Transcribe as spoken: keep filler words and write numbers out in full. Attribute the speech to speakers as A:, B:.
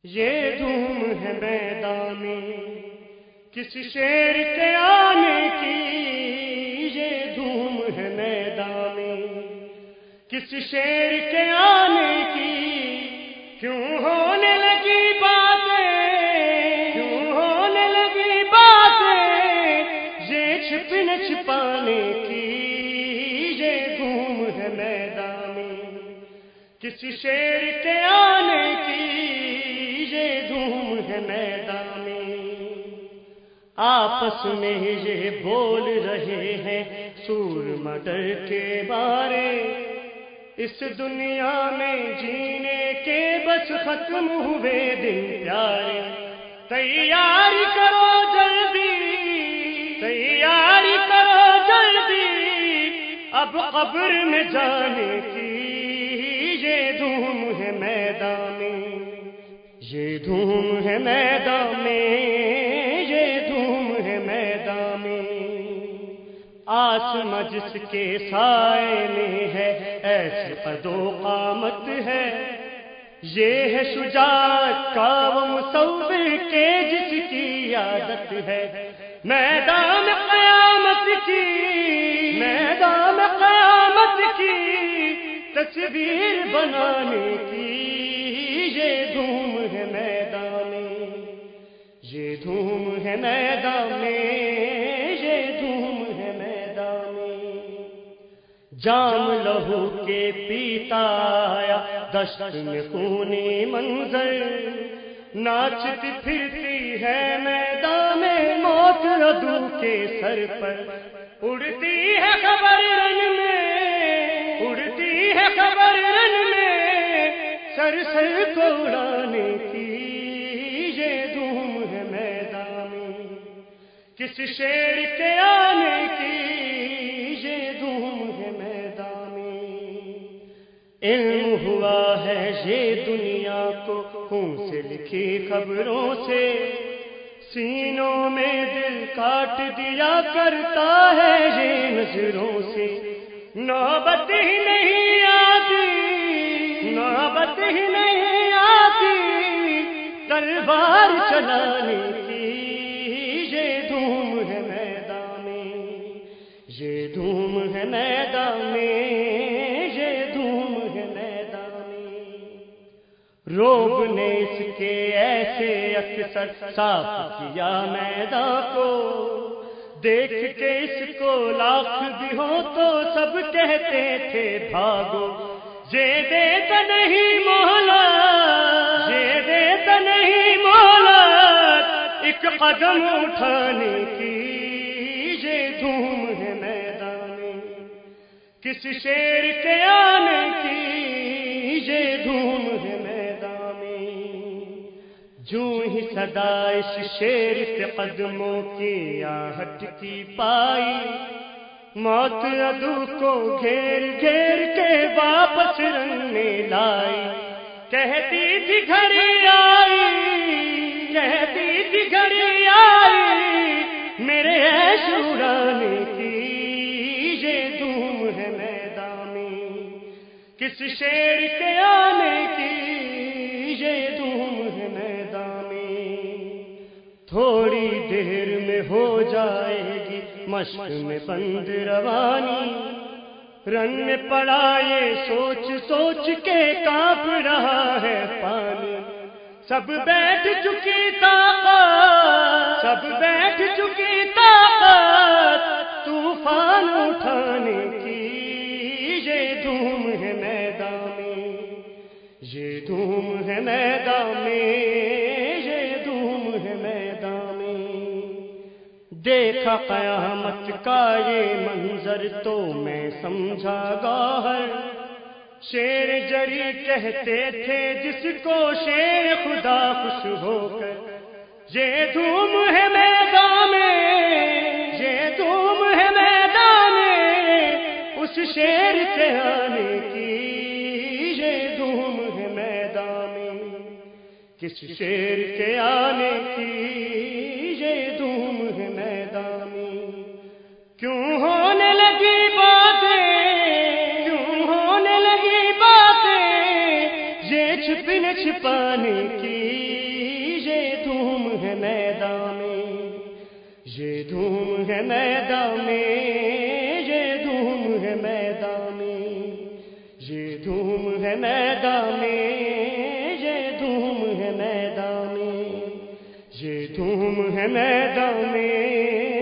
A: یہ دھوم ہے میدان میں کس شیر کے آنے کی، یہ دھوم ہے میدان میں کس شیر کے آنے کی، کیوں ہونے لگی باتیں کیوں ہونے لگی باتیں یہ چھپ نہ چھپانے کی، یہ دھوم ہے میدان میں کس شیر کے آنے کی، یہ دھوم ہے میدان میں۔ آپس میں یہ بول رہے ہیں سور مڈر کے بارے، اس دنیا میں جینے کے بس ختم ہوئے دن پیارے، تیاری کرو جلدی تیاری کرو جلدی اب قبر میں جانے کی، یہ دھوم ہے میدان میں یہ دھوم ہے میدان میں یہ دھوم ہے میدان میں۔ آسماں جس کے سائے میں ہے ایسے قد و قامت ہے، یہ ہے شجاعت کا وہ مصور کے جس کی عادت ہے، میدان قیامت کی میدان قیامت کی تصویر بنانے کی، یہ دھوم ہے میدان میں یہ دھوم ہے میدان میں یہ دھوم ہے میدان میں۔ جام لہو کے پیتا آیا دشت میں خونی منظر، ناچتی پھرتی ہے میدان میں موت عدو کے سر پر، اڑتی ہے خبر رن میں اڑتی ہے خبر رن میں سر سر کو اڑانے کی، یہ دھوم ہے میدان میں کس شیر کے آنے کی، یہ دھوم ہے میدان میں۔ علم ہوا ہے یہ دنیا کو خون سے لکھی خبروں سے، سینوں میں دل کاٹ دیا کرتا ہے یہ نظروں سے، نوبت ہی نہیں آتی نوبت ہی نہیں آتی تلوار چلانے کی، یہ دھوم ہے میدان میں یہ دھوم ہے میدان میں یہ دھوم ہے میدان میں۔ روب نے اس کے ایسے اکثر صاف کیا میدان کو، دیکھ کے اس کو لاکھ بھی ہو تو سب کہتے تھے بھاگو، یہ دیتا نہیں مولا یہ دیتا نہیں مولا ایک قدم اٹھانے کی، یہ دھوم ہے میدان میں کس شیر کے آنے کی، یہ دھوم ہے میدان میں۔ جو ہی صدا اس شیر کے قدموں کی آہٹ کی پائی، موت عدو کو گھیر گھیر کے واپس رنگ میں لائی، کہتی تھی گھڑی آئی کہتی تھی گھڑی آئی میرے عیش اڑانے کی، یہ دھوم ہے میدان میں کس شیر کے آنے کی، یہ دھوم ہے میدان میں۔ تھوڑی دیر میں ہو جائے گی مشق میں بند روانی، رن میں پڑا یہ سوچ سوچ کے کانپ رہا ہے پانی، سب بیٹھ چکی طاقت سب بیٹھ چکی طاقت طوفان اٹھانے کی، یہ دھوم ہے میدان میں یہ دھوم ہے میدان میں یہ دھوم ہے میدان میں۔ دیکھا قیامت کا یہ منظر تو میں سمجھا گوہر، شیر جری کہتے تھے جس کو شیر خدا خوش ہو کر، یہ دھوم ہے میدان میں یہ دھوم ہے میدان میں اس شیر کے آنے کی، یہ دھوم ہے میدان میں کس شیر کے آنے کی، یہ دھوم ہے میدان میں۔ کیوں ہونے لگی باتیں کیوں ہونے لگی باتیں یہ چھپن چھپانے کی یہ دھوم ہے میدان میں، یہ دھوم ہے میدان میں، یہ دھوم ہے میدان میں، یہ دھوم ہے میدان میں، یہ دھوم ہے میدان میں، یہ دھوم ہے میدان میں،